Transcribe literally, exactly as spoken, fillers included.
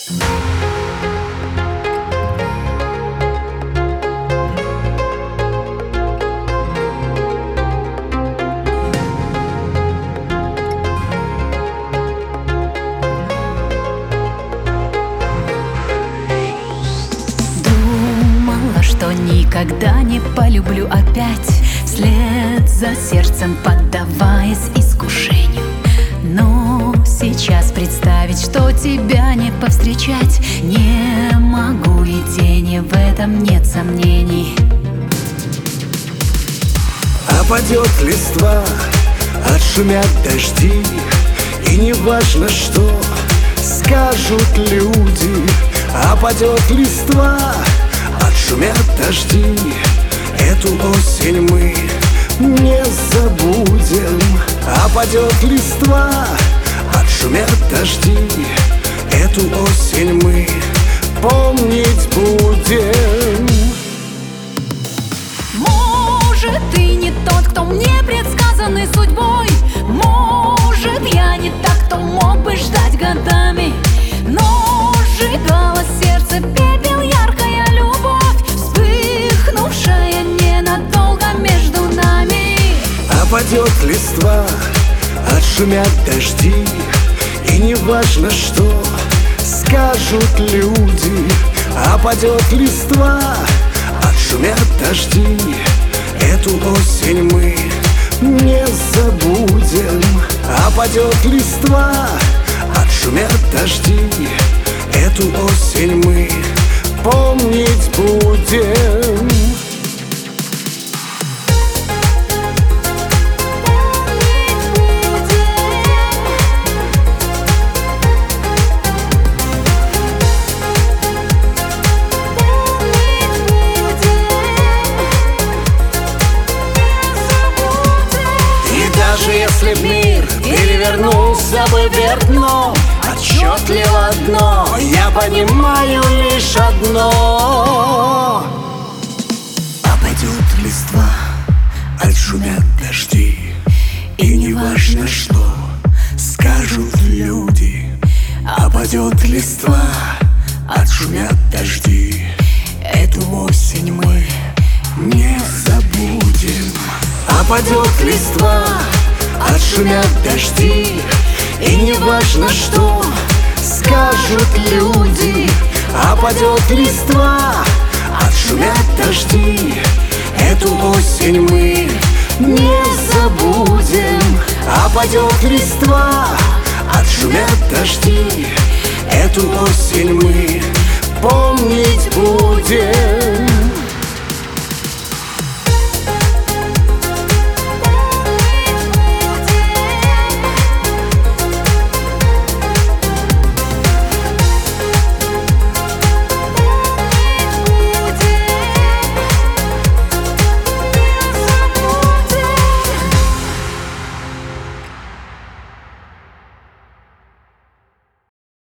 Что никогда не полюблю опять, вслед за сердцем поддаваясь искушению. Но сейчас представить, что тебя не повстречать не могу, и тени в этом нет сомнений. Опадет листва, отшумят дожди, и не важно, что скажут люди. Опадет листва, отшумят дожди, эту осень мы не забудем. Опадет листва, отшумят дожди, эту осень мы помнить будем. Может, ты не тот, кто мне предсказанный судьбой, может, я не так, кто мог бы ждать годами, но сжигало сердце пепел яркая любовь, вспыхнувшая ненадолго между нами. Опадет листва, отшумят дожди, и не важно, что скажут люди. Опадет листва, отшумят дожди, эту осень мы не забудем. Опадет листва, отшумят дожди, эту осень мы помнить будем. Даже если б мир перевернулся бы вверх дном, отчетливо одно я понимаю лишь одно: опадет листва, отшумят дожди, и не важно, что скажут люди. Опадет листва, отшумят дожди, эту осень мы не забудем. Опадет листва, отшумят дожди, и не важно, что скажут люди. Опадет листва, отшумят дожди, эту осень мы не забудем. Опадет листва, отшумят дожди, эту осень мы помнить будем.